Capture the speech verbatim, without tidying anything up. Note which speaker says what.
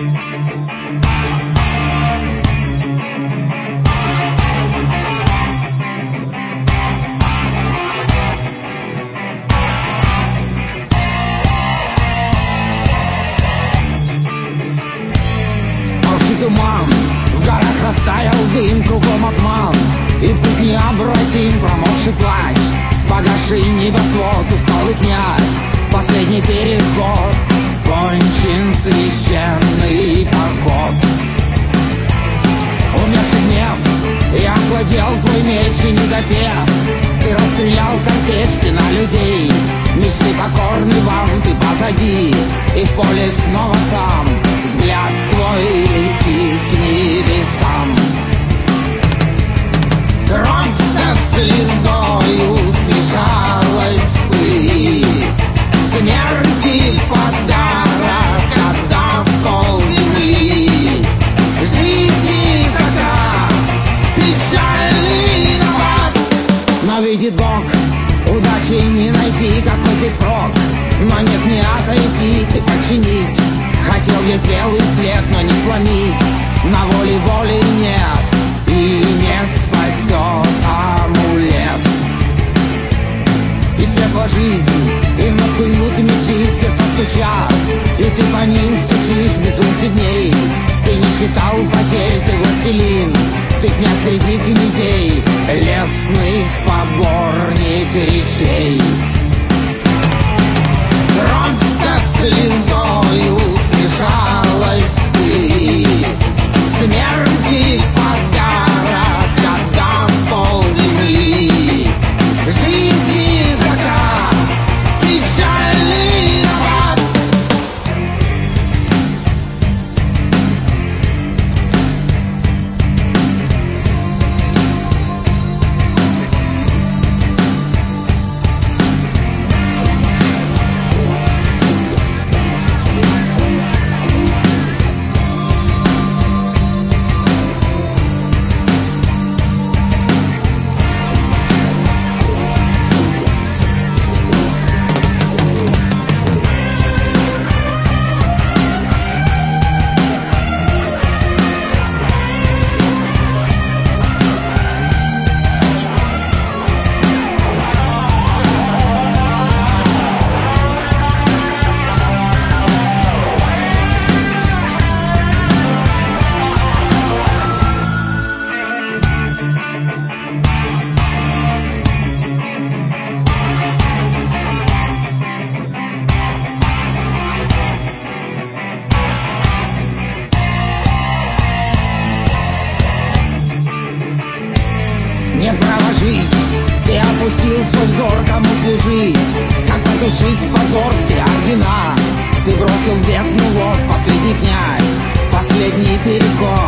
Speaker 1: Туман, в горах растаял дым, кругом обман, и путь необратим, промокший плащ, погасший небосвод, усталый князь. Последний переход, кончен священный поход. Умерший гнев, я охладел твой меч и недопев. Ты расстрелял кортеж, стена людей, мечты покорны вам, ты позади, и в поле снова сам. Взгляд твой летит к небесам. Кровь со слезою смешалась в пыли, смерти подарок отдав пол земли. Жизни закат, печальный виноват, но видит Бог, удачи не найти, какой здесь прок. Но нет, не отойти, ты подчинить хотел весь белый свет, но не сломить. На воле воли нет, и не спасет амулет. Из пепла жизнь, и вновь куют мечи, сердца стучат, и ты по ним стучишь безумцы дней. Ты не считал потерь, ты властелин, ты князь среди князей, лесных поборник речей. Кровь со слезою смешалась в пыли, смерти подарок отдав пол земли. Жизни закат, печальный виноват. Нет права жить, ты опустил свой взор, кому служить, как потушить позор, все ордена. Ты бросил в бездну вот последний князь, последний переход.